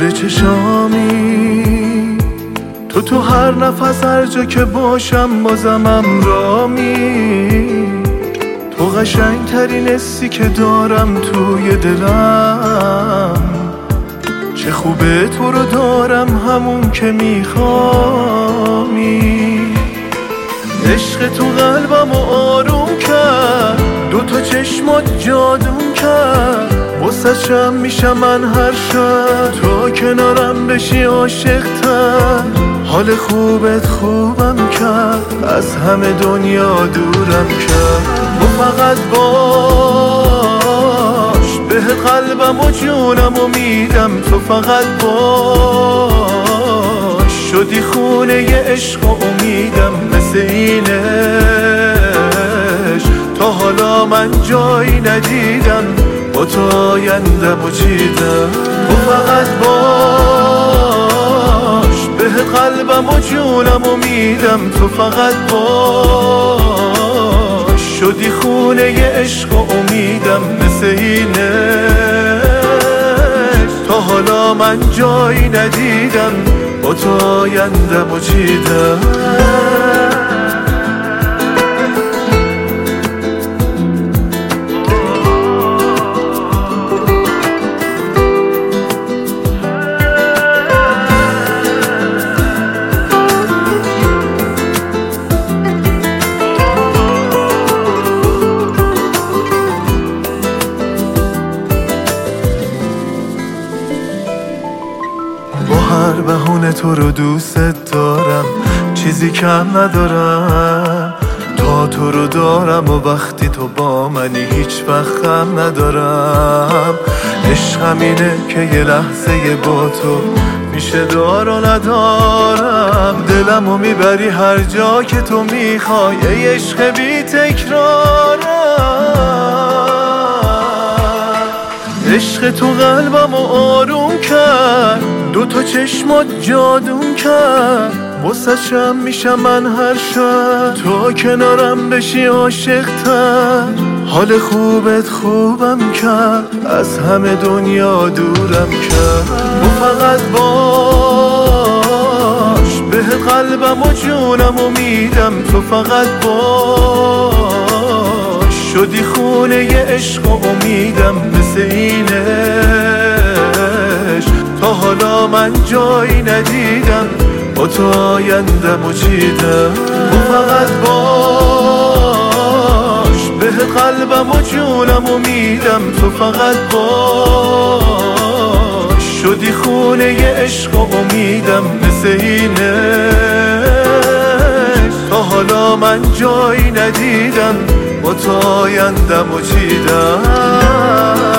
گل چشامی، تو هر نفس هر جا که باشم بازم رامی. تو قشنگترین حسی که دارم توی دلم، چه خوبه تو رو دارم همون که میخوامی. عشق تو قلبم آروم کرد، دوتا چشمات جادون کرد. واسه میشم من هر شب تو کنارم بشی عاشق‌تر. حال خوبت خوبم کرد، از همه دنیا دورم کرد. تو فقط باش، بهت قلبم و جونم و میدم. تو فقط باش، شدی خونه ی عشق و امیدم. مثل اینش تا حالا من جایی ندیدم، با تو آیندم و چیدم. تو فقط باش، بهت قلبم و جونم و میدم. تو فقط باش، شدی خونه ی عشق و امیدم. مثل اینش تا حالا من جایی ندیدم، با تو آیندم و چیدم. هر بهونه تو رو دوست دارم، چیزی کم ندارم. تا تو رو دارم و وقتی تو با منی هیچ وقت غم ندارم. عشقم اینه که یه لحظه با تو میشه دار و ندارم. دلمو میبری هر جا که تو میخوای، ای عشق بی تکرارم. عشق تو قلبمو آروم کرد، دوتا چشمات جادون کرد. واسه میشم من هر شب تو کنارم بشی عاشق‌تر. حال خوبت خوبم کرد، از همه دنیا دورم کرد. تو فقط باش، بهت قلبم و جونم و میدم. تو فقط باش، شدی خونه ی عشق و امیدم. مثل اینش تا حالا من جایی ندیدم، با تو آیندم و چیدم. تو فقط باش، بهت قلبم و جونم و میدم. تو فقط باش، شدی خونه ی عشق و امیدم. مثل اینش تا حالا من جایی ندیدم، با تو آیندم و چیدم.